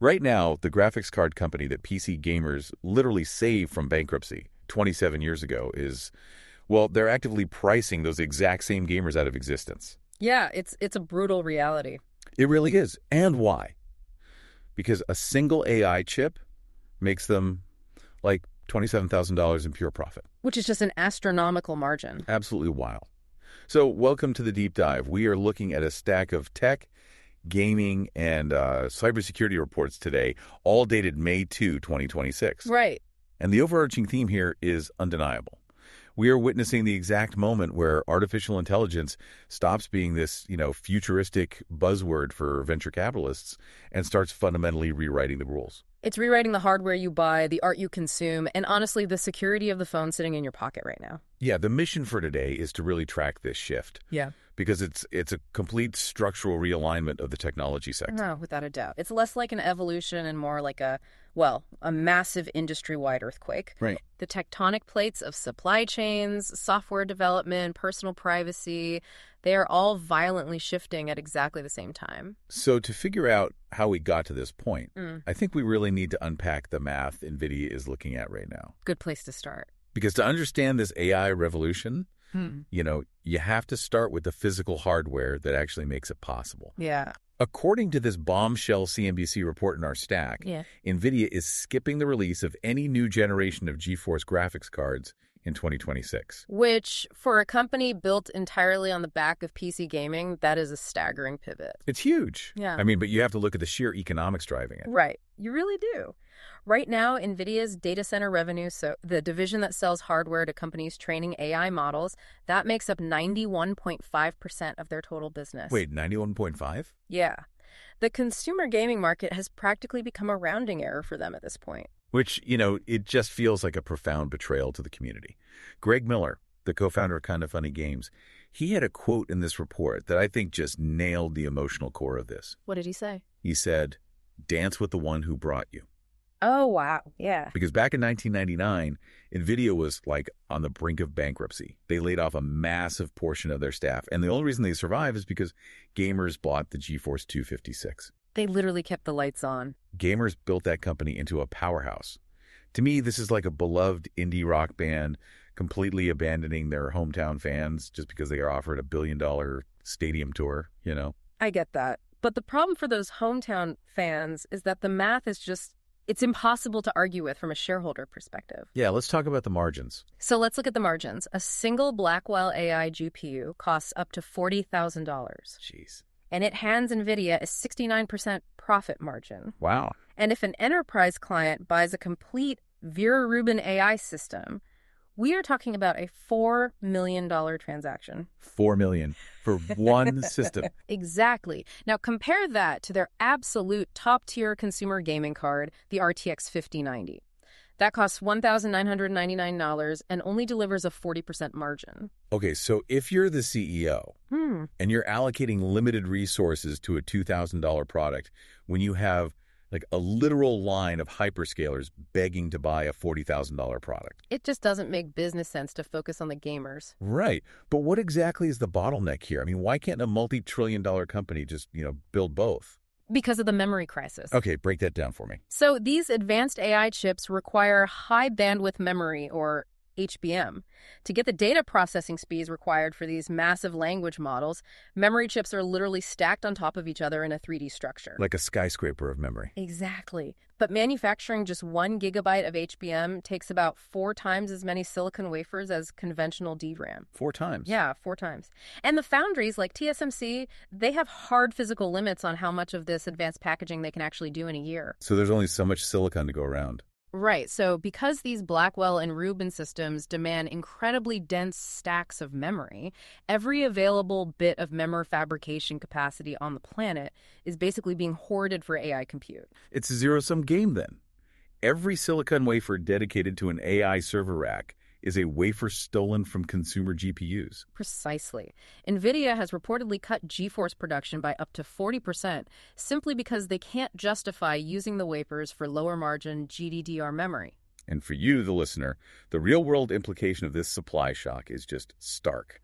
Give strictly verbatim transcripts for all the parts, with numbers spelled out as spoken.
Right now, the graphics card company that P C gamers literally saved from bankruptcy twenty-seven years ago is, well, they're actively pricing those exact same gamers out of existence. Yeah, it's it's a brutal reality. It really is. And why? Because a single A I chip makes them like twenty-seven thousand dollars in pure profit. Which is just an astronomical margin. Absolutely wild. So welcome to the deep dive. We are looking at a stack of tech, gaming, and uh, cybersecurity reports today, all dated May second, twenty twenty-six. Right. And the overarching theme here is undeniable. We are witnessing the exact moment where artificial intelligence stops being this, you know, futuristic buzzword for venture capitalists and starts fundamentally rewriting the rules. It's rewriting the hardware you buy, the art you consume, and honestly, the security of the phone sitting in your pocket right now. Yeah, the mission for today is to really track this shift. Yeah. Because it's it's a complete structural realignment of the technology sector. No, without a doubt. It's less like an evolution and more like a, well, a massive industry-wide earthquake. Right. The tectonic plates of supply chains, software development, personal privacy, they are all violently shifting at exactly the same time. So to figure out how we got to this point, Mm. I think we really need to unpack the math NVIDIA is looking at right now. Good place to start. Because to understand this A I revolution, Hmm. you know, you have to start with the physical hardware that actually makes it possible. Yeah. According to this bombshell C N B C report in our stack, Yeah. NVIDIA is skipping the release of any new generation of GeForce graphics cards in twenty twenty-six. Which, for a company built entirely on the back of P C gaming, that is a staggering pivot. It's huge. Yeah. I mean, but you have to look at the sheer economics driving it. Right. You really do. Right now, NVIDIA's data center revenue, so the division that sells hardware to companies training A I models, that makes up ninety-one point five percent of their total business. Wait, ninety-one point five? Yeah. The consumer gaming market has practically become a rounding error for them at this point. Which, you know, it just feels like a profound betrayal to the community. Greg Miller, the co-founder of Kinda Funny Games, he had a quote in this report that I think just nailed the emotional core of this. What did he say? He said, "Dance with the one who brought you." Oh, wow. Yeah. Because back in nineteen ninety-nine, NVIDIA was like on the brink of bankruptcy. They laid off a massive portion of their staff. And the only reason they survived is because gamers bought the GeForce two fifty-six. They literally kept the lights on. Gamers built that company into a powerhouse. To me, this is like a beloved indie rock band completely abandoning their hometown fans just because they are offered a billion dollar stadium tour, you know? I get that. But the problem for those hometown fans is that the math is just, it's impossible to argue with from a shareholder perspective. Yeah, let's talk about the margins. So let's look at the margins. A single Blackwell A I G P U costs up to forty thousand dollars. Jeez. And it hands NVIDIA a sixty-nine percent profit margin. Wow. And if an enterprise client buys a complete Vera Rubin A I system, we are talking about a four million dollars transaction. Four million for one system. Exactly. Now compare that to their absolute top-tier consumer gaming card, the R T X fifty ninety. That costs one thousand nine hundred ninety-nine dollars and only delivers a forty percent margin. Okay, so if you're the C E O Hmm. and you're allocating limited resources to a two thousand dollars product when you have like a literal line of hyperscalers begging to buy a forty thousand dollars product. It just doesn't make business sense to focus on the gamers. Right. But what exactly is the bottleneck here? I mean, why can't a multi-trillion dollar company just, you know, build both? Because of the memory crisis. Okay, break that down for me. So these advanced A I chips require high bandwidth memory, or H B M. To get the data processing speeds required for these massive language models, memory chips are literally stacked on top of each other in a three D structure. Like a skyscraper of memory. Exactly. But manufacturing just one gigabyte of H B M takes about four times as many silicon wafers as conventional D RAM. Four times. Yeah, four times. And the foundries like T S M C, they have hard physical limits on how much of this advanced packaging they can actually do in a year. So there's only so much silicon to go around. Right. So because these Blackwell and Rubin systems demand incredibly dense stacks of memory, every available bit of memory fabrication capacity on the planet is basically being hoarded for A I compute. It's a zero-sum game then. Every silicon wafer dedicated to an A I server rack is a wafer stolen from consumer G P Us. Precisely. NVIDIA has reportedly cut GeForce production by up to forty percent simply because they can't justify using the wafers for lower margin G D D R memory. And for you, the listener, the real-world implication of this supply shock is just stark.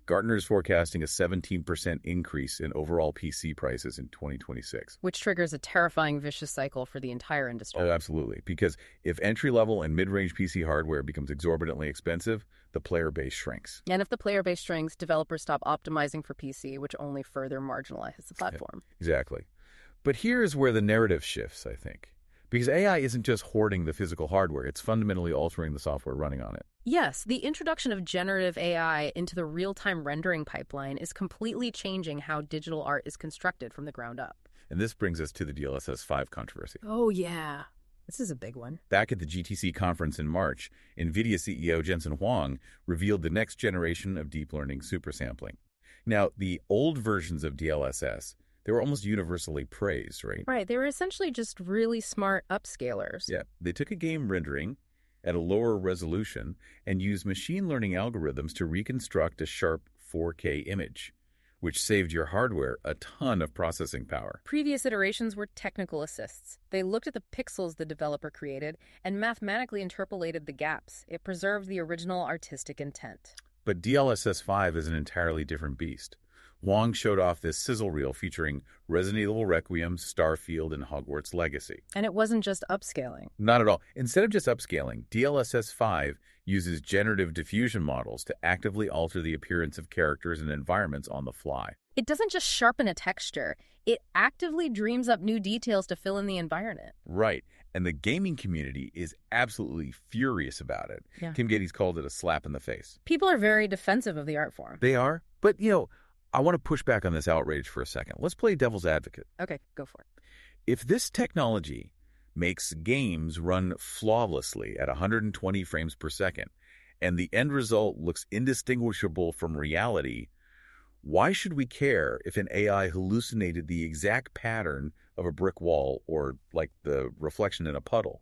Gartner is forecasting a seventeen percent increase in overall P C prices in twenty twenty-six. Which triggers a terrifying vicious cycle for the entire industry. Oh, absolutely. Because if entry-level and mid-range P C hardware becomes exorbitantly expensive, the player base shrinks. And if the player base shrinks, developers stop optimizing for P C, which only further marginalizes the platform. Yeah, exactly. But here's where the narrative shifts, I think. Because A I isn't just hoarding the physical hardware, it's fundamentally altering the software running on it. Yes, the introduction of generative A I into the real-time rendering pipeline is completely changing how digital art is constructed from the ground up. And this brings us to the D L S S five controversy. Oh, yeah. This is a big one. Back at the G T C conference in March, NVIDIA C E O Jensen Huang revealed the next generation of deep learning supersampling. Now, the old versions of D L S S, they were almost universally praised, right? Right. They were essentially just really smart upscalers. Yeah. They took a game rendering at a lower resolution and used machine learning algorithms to reconstruct a sharp four K image, which saved your hardware a ton of processing power. Previous iterations were technical assists. They looked at the pixels the developer created and mathematically interpolated the gaps. It preserved the original artistic intent. But D L S S five is an entirely different beast. Huang showed off this sizzle reel featuring Resident Evil Requiem, Starfield, and Hogwarts Legacy. And it wasn't just upscaling. Not at all. Instead of just upscaling, D L S S five uses generative diffusion models to actively alter the appearance of characters and environments on the fly. It doesn't just sharpen a texture. It actively dreams up new details to fill in the environment. Right. And the gaming community is absolutely furious about it. Yeah. Tim Geddes called it a slap in the face. People are very defensive of the art form. They are. But, you know, I want to push back on this outrage for a second. Let's play devil's advocate. Okay, go for it. If this technology makes games run flawlessly at one hundred twenty frames per second, and the end result looks indistinguishable from reality, why should we care if an A I hallucinated the exact pattern of a brick wall or, like, the reflection in a puddle?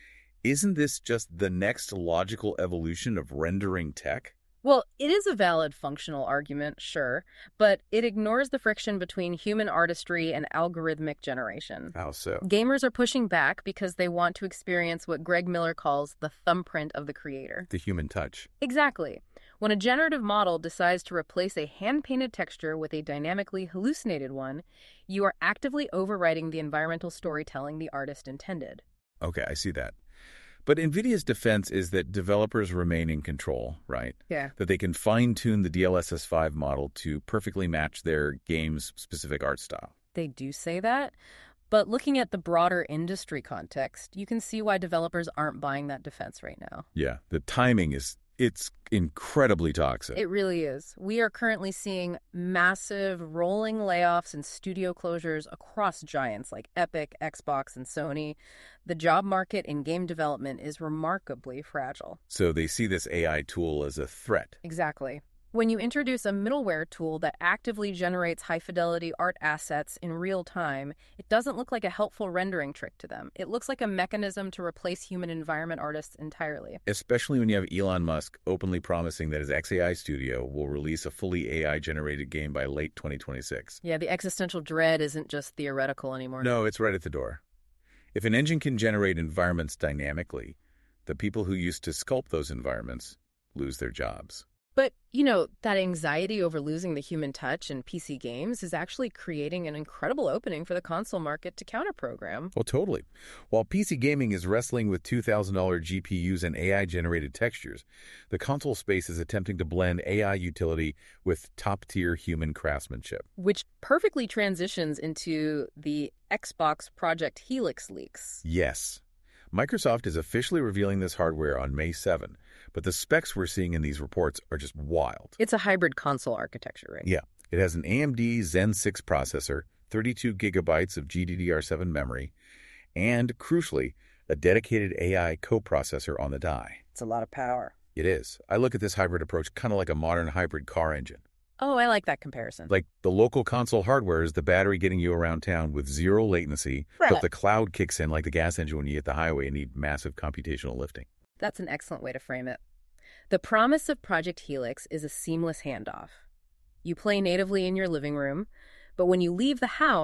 Isn't this just the next logical evolution of rendering tech? Well, it is a valid functional argument, sure, but it ignores the friction between human artistry and algorithmic generation. How so? Gamers are pushing back because they want to experience what Greg Miller calls the thumbprint of the creator. The human touch. Exactly. When a generative model decides to replace a hand-painted texture with a dynamically hallucinated one, you are actively overwriting the environmental storytelling the artist intended. Okay, I see that. But NVIDIA's defense is that developers remain in control, right? Yeah. That they can fine-tune the D L S S five model to perfectly match their game's specific art style. They do say that, but looking at the broader industry context, you can see why developers aren't buying that defense right now. Yeah, the timing is, it's incredibly toxic. It really is. We are currently seeing massive rolling layoffs and studio closures across giants like Epic, Xbox, and Sony. The job market in game development is remarkably fragile. So they see this A I tool as a threat. Exactly. When you introduce a middleware tool that actively generates high-fidelity art assets in real time, it doesn't look like a helpful rendering trick to them. It looks like a mechanism to replace human environment artists entirely. Especially when you have Elon Musk openly promising that his X A I studio will release a fully A I-generated game by late twenty twenty-six. Yeah, the existential dread isn't just theoretical anymore. No, it's right at the door. If an engine can generate environments dynamically, the people who used to sculpt those environments lose their jobs. But, you know, that anxiety over losing the human touch in P C games is actually creating an incredible opening for the console market to counter-program. Well, totally. While P C gaming is wrestling with two thousand dollars G P Us and A I-generated textures, the console space is attempting to blend A I utility with top-tier human craftsmanship. Which perfectly transitions into the Xbox Project Helix leaks. Yes. Microsoft is officially revealing this hardware on May seventh, but the specs we're seeing in these reports are just wild. It's a hybrid console architecture, right? Yeah. It has an A M D Zen six processor, thirty-two gigabytes of G D D R seven memory, and, crucially, a dedicated A I coprocessor on the die. It's a lot of power. It is. I look at this hybrid approach kind of like a modern hybrid car engine. Oh, I like that comparison. Like the local console hardware is the battery getting you around town with zero latency, Right. but the cloud kicks in like the gas engine when you hit the highway and need massive computational lifting. That's an excellent way to frame it. The promise of Project Helix is a seamless handoff. You play natively in your living room, but when you leave the house,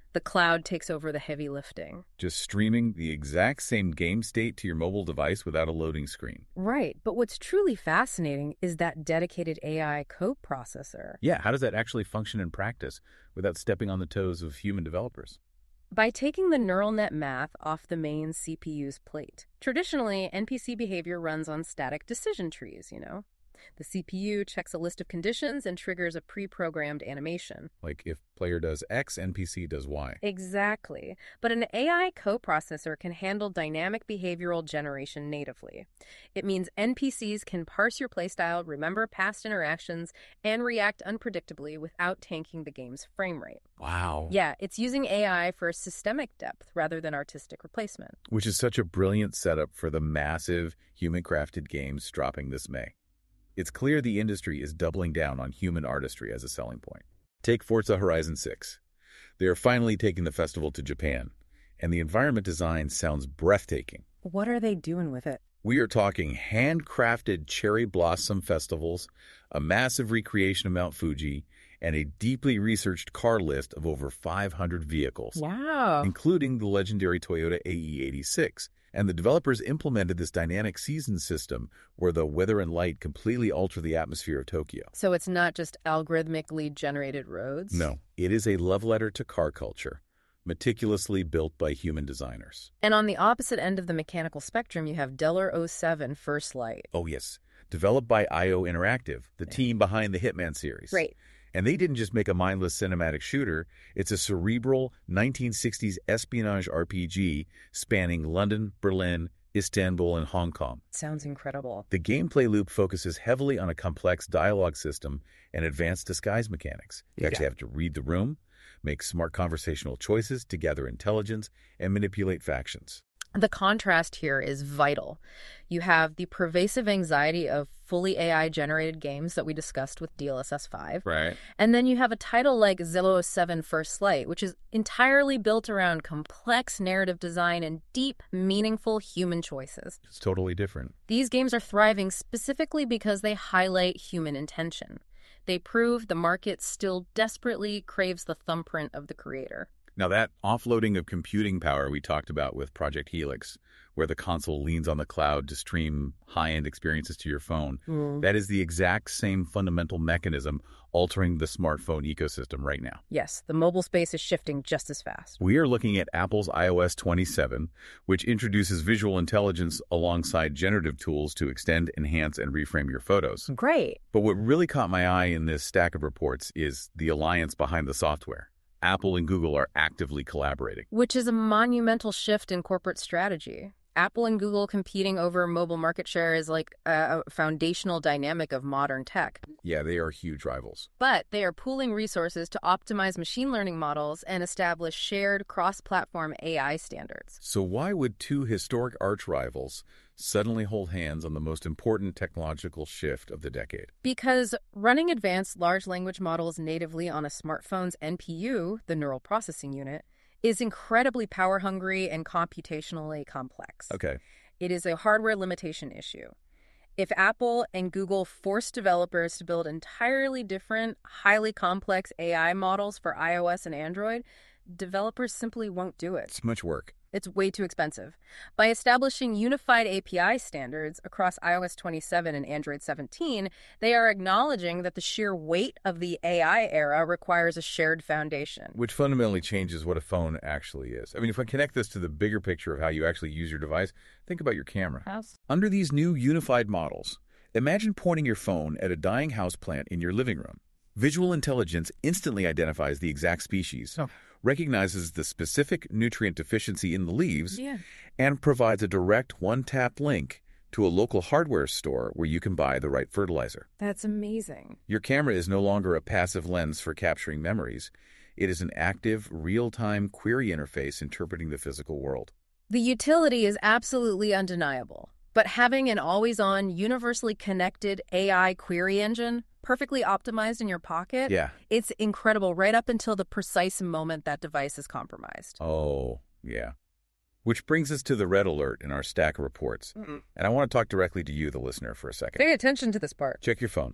The cloud takes over the heavy lifting. Just streaming the exact same game state to your mobile device without a loading screen. Right, but what's truly fascinating is that dedicated A I coprocessor. Yeah, how does that actually function in practice without stepping on the toes of human developers? By taking the neural net math off the main C P U's plate. Traditionally, N P C behavior runs on static decision trees, you know? The C P U checks a list of conditions and triggers a pre-programmed animation. Like if player does X, N P C does Y. Exactly. But an A I coprocessor can handle dynamic behavioral generation natively. It means N P Cs can parse your playstyle, remember past interactions, and react unpredictably without tanking the game's frame rate. Wow. Yeah, it's using A I for systemic depth rather than artistic replacement. Which is such a brilliant setup for the massive human-crafted games dropping this May. It's clear the industry is doubling down on human artistry as a selling point. Take Forza Horizon six. They are finally taking the festival to Japan, and the environment design sounds breathtaking. What are they doing with it? We are talking handcrafted cherry blossom festivals, a massive recreation of Mount Fuji, and a deeply researched car list of over five hundred vehicles, Wow. including the legendary Toyota A E eighty-six. And the developers implemented this dynamic season system where the weather and light completely alter the atmosphere of Tokyo. So it's not just algorithmically generated roads? No, it is a love letter to car culture, meticulously built by human designers. And on the opposite end of the mechanical spectrum, you have Deller oh seven First Light. Oh, yes. Developed by I O Interactive, the team behind the Hitman series. Right. And they didn't just make a mindless cinematic shooter. It's a cerebral nineteen sixties espionage R P G spanning London, Berlin, Istanbul, and Hong Kong. Sounds incredible. The gameplay loop focuses heavily on a complex dialogue system and advanced disguise mechanics. You Yeah. actually have to read the room, make smart conversational choices to gather intelligence, and manipulate factions. The contrast here is vital. You have the pervasive anxiety of fully A I-generated games that we discussed with D L S S five. Right. And then you have a title like Deller oh seven First Light, which is entirely built around complex narrative design and deep, meaningful human choices. It's totally different. These games are thriving specifically because they highlight human intention. They prove the market still desperately craves the thumbprint of the creator. Now, that offloading of computing power we talked about with Project Helix, where the console leans on the cloud to stream high-end experiences to your phone, Mm. that is the exact same fundamental mechanism altering the smartphone ecosystem right now. Yes, the mobile space is shifting just as fast. We are looking at Apple's i O S twenty-seven, which introduces visual intelligence alongside generative tools to extend, enhance, and reframe your photos. Great. But what really caught my eye in this stack of reports is the alliance behind the software. Apple and Google are actively collaborating. Which is a monumental shift in corporate strategy. Apple and Google competing over mobile market share is like a foundational dynamic of modern tech. Yeah, they are huge rivals. But they are pooling resources to optimize machine learning models and establish shared cross-platform A I standards. So why would two historic arch rivals suddenly hold hands on the most important technological shift of the decade? Because running advanced large language models natively on a smartphone's N P U, the neural processing unit, is incredibly power-hungry and computationally complex. Okay. It is a hardware limitation issue. If Apple and Google force developers to build entirely different, highly complex A I models for iOS and Android, developers simply won't do it. It's much work. It's way too expensive. By establishing unified A P I standards across i O S twenty-seven and Android seventeen, they are acknowledging that the sheer weight of the A I era requires a shared foundation. Which fundamentally changes what a phone actually is. I mean, if I connect this to the bigger picture of how you actually use your device, think about your camera. House. Under these new unified models, imagine pointing your phone at a dying houseplant in your living room. Visual intelligence instantly identifies the exact species, Oh. recognizes the specific nutrient deficiency in the leaves, Yeah. and provides a direct one-tap link to a local hardware store where you can buy the right fertilizer. That's amazing. Your camera is no longer a passive lens for capturing memories. It is an active, real-time query interface interpreting the physical world. The utility is absolutely undeniable, but having an always-on, universally connected A I query engine perfectly optimized in your pocket, Yeah. it's incredible right up until the precise moment that device is compromised. Oh, yeah. Which brings us to the red alert in our stack of reports. Mm-mm. And I want to talk directly to you, the listener, for a second. Pay attention to this part. Check your phone.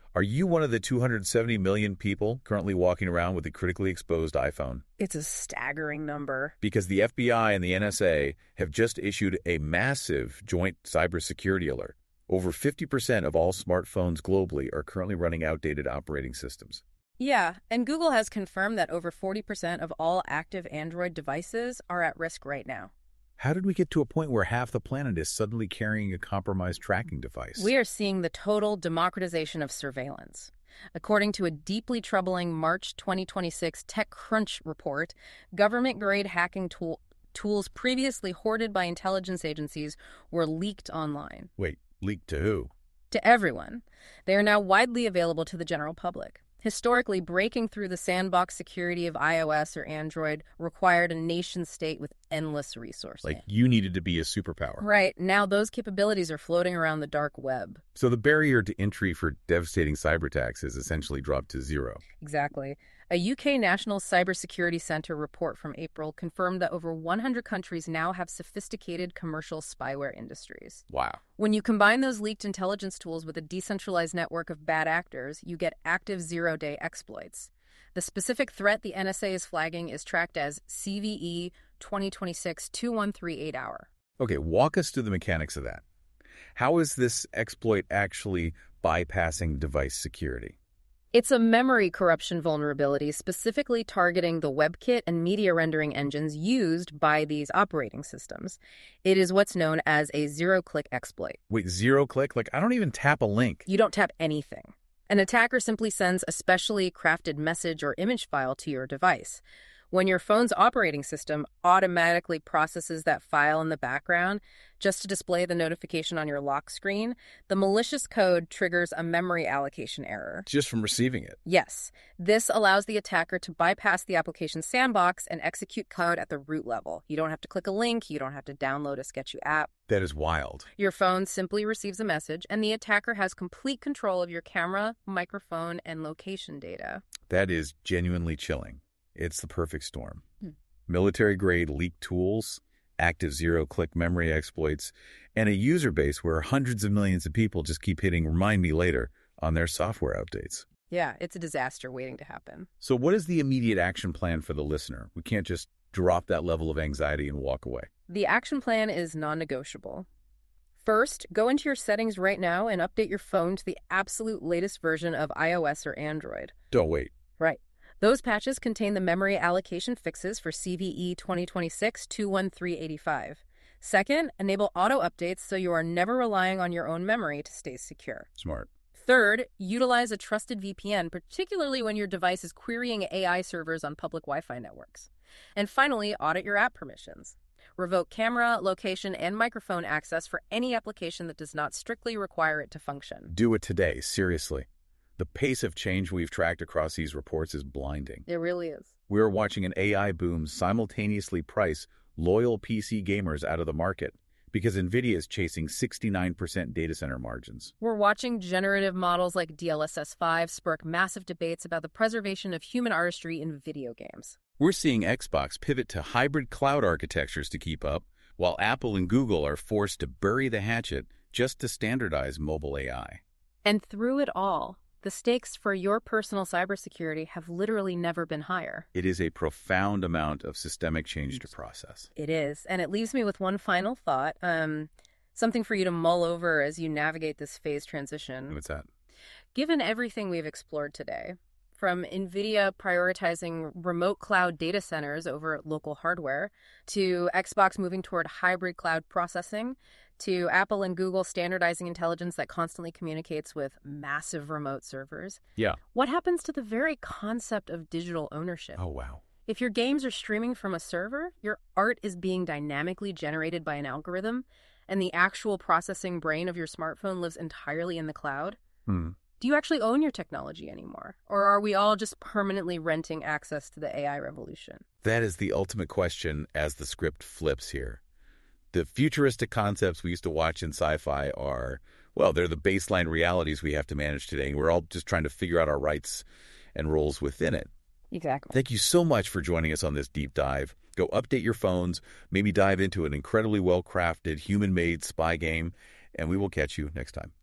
Are you one of the two hundred seventy million people currently walking around with a critically exposed iPhone? It's a staggering number. Because the F B I and the N S A have just issued a massive joint cybersecurity alert. Over fifty percent of all smartphones globally are currently running outdated operating systems. Yeah, and Google has confirmed that over forty percent of all active Android devices are at risk right now. How did we get to a point where half the planet is suddenly carrying a compromised tracking device? We are seeing the total democratization of surveillance. According to a deeply troubling March twenty twenty-six TechCrunch report, government-grade hacking tool tools previously hoarded by intelligence agencies were leaked online. Wait, leaked to who? To everyone. They are now widely available to the general public. Historically, breaking through the sandbox security of iOS or Android required a nation-state with endless resources. Like you needed to be a superpower. Right. Now those capabilities are floating around the dark web. So the barrier to entry for devastating cyber attacks has essentially dropped to zero. Exactly. A U K National Cybersecurity Centre report from April confirmed that over one hundred countries now have sophisticated commercial spyware industries. Wow. When you combine those leaked intelligence tools with a decentralized network of bad actors, you get active zero-day exploits. The specific threat the N S A is flagging is tracked as C V E twenty twenty-six dash two one three eight hour. Okay, walk us through the mechanics of that. How is this exploit actually bypassing device security? It's a memory corruption vulnerability specifically targeting the WebKit and media rendering engines used by these operating systems. It is what's known as a zero-click exploit. Wait, zero-click? Like, I don't even tap a link. You don't tap anything. An attacker simply sends a specially crafted message or image file to your device. When your phone's operating system automatically processes that file in the background just to display the notification on your lock screen, the malicious code triggers a memory allocation error. Just from receiving it? Yes. This allows the attacker to bypass the application sandbox and execute code at the root level. You don't have to click a link. You don't have to download a sketchy app. That is wild. Your phone simply receives a message, and the attacker has complete control of your camera, microphone, and location data. That is genuinely chilling. It's the perfect storm. Hmm. Military-grade leaked tools, active zero-click memory exploits, and a user base where hundreds of millions of people just keep hitting remind me later on their software updates. Yeah, it's a disaster waiting to happen. So what is the immediate action plan for the listener? We can't just drop that level of anxiety and walk away. The action plan is non-negotiable. First, go into your settings right now and update your phone to the absolute latest version of iOS or Android. Don't wait. Right. Those patches contain the memory allocation fixes for C V E twenty twenty-six dash two one three eight five. Second, enable auto updates so you are never relying on your own memory to stay secure. Smart. Third, utilize a trusted V P N, particularly when your device is querying A I servers on public Wi-Fi networks. And finally, audit your app permissions. Revoke camera, location, and microphone access for any application that does not strictly require it to function. Do it today, seriously. The pace of change we've tracked across these reports is blinding. It really is. We're watching an A I boom simultaneously price loyal P C gamers out of the market because NVIDIA is chasing sixty-nine percent data center margins. We're watching generative models like D L S S five spark massive debates about the preservation of human artistry in video games. We're seeing Xbox pivot to hybrid cloud architectures to keep up, while Apple and Google are forced to bury the hatchet just to standardize mobile A I. And through it all, the stakes for your personal cybersecurity have literally never been higher. It is a profound amount of systemic change to process. It is. And it leaves me with one final thought, um, something for you to mull over as you navigate this phase transition. What's that? Given everything we've explored today, from NVIDIA prioritizing remote cloud data centers over local hardware, to Xbox moving toward hybrid cloud processing, to Apple and Google standardizing intelligence that constantly communicates with massive remote servers. Yeah. What happens to the very concept of digital ownership? Oh, wow. If your games are streaming from a server, your art is being dynamically generated by an algorithm, and the actual processing brain of your smartphone lives entirely in the cloud. Hmm. Do you actually own your technology anymore? Or are we all just permanently renting access to the A I revolution? That is the ultimate question as the script flips here. The futuristic concepts we used to watch in sci-fi are, well, they're the baseline realities we have to manage today. We're all just trying to figure out our rights and roles within it. Exactly. Thank you so much for joining us on this deep dive. Go update your phones, maybe dive into an incredibly well-crafted, human-made spy game, and we will catch you next time.